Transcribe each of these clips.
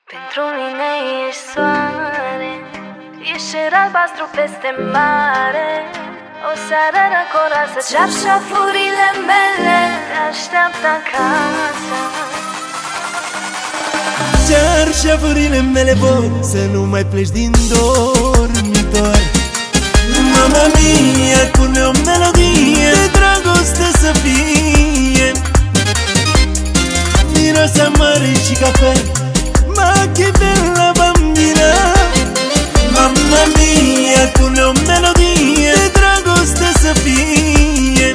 Pentru mine ești soare, ești cer albastru peste mare. O seară răcoroasă, cearșafurile mele te așteaptă acasă. Cearșafurile mele vor să nu mai pleci din dormitor. Mama mia, pune o melodie de dragoste să fie. Miroase mare și cafea, ma che bella bambina. Mamma mia, pune o melodie de dragoste să fie.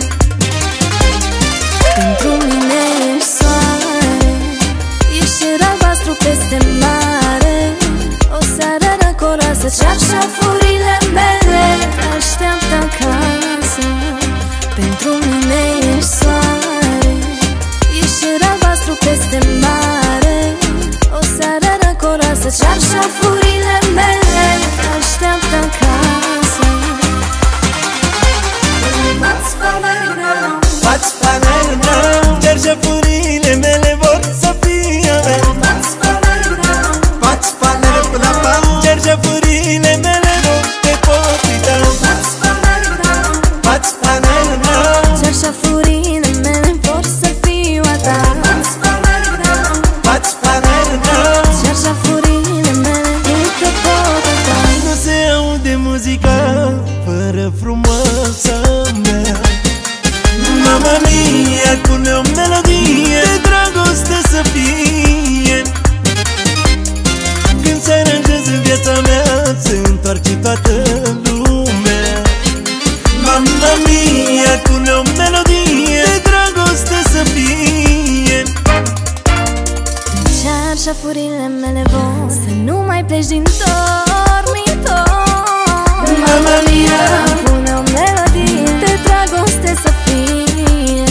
Pentru mine ești soare, ești cer albastru peste mare. O seară răcoroasă, cearșafurile mele te așteaptă acasă. Pentru mine ești soare, ești cer albastru peste mare. O seară răcoroasă, cearșafurile mele te așteaptă acasă. What's panel now? Cearșafurile mele vor să fie ale. What's panel now? Cearșafurile mele nu te pot uita. What's panel now? Cearșafurile mele vor să fiu a ta. What's panel now? Cearșafurile mele nu te pot uita. Nu se aude muzica fără frumoasa mea. Mama mia, pune o melodie de dragoste să fie. Când se aranjează în viața mea, se întoarce toată lumea. Mama mia, pune o melodie de dragoste să fie. Cearșafurile mele vor să nu mai pleci din dormitor. Mama mia, pune o melodie de dragoste să fie.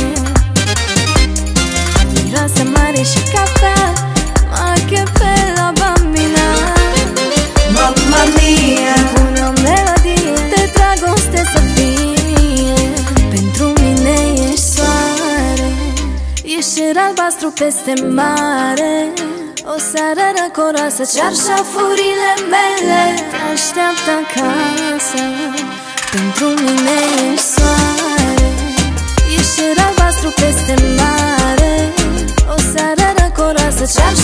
Miroase mare și cafea, ma che bella bambina. mamma mia, Pune o melodie de dragoste să fie. Pentru mine ești soare, ești cer albastru peste mare. O seară răcoroasă, cearșafurile mele te așteaptă acasă. Pentru mine ești soare, ești cer albastru peste mare. O seară răcoroasă, cearșafurile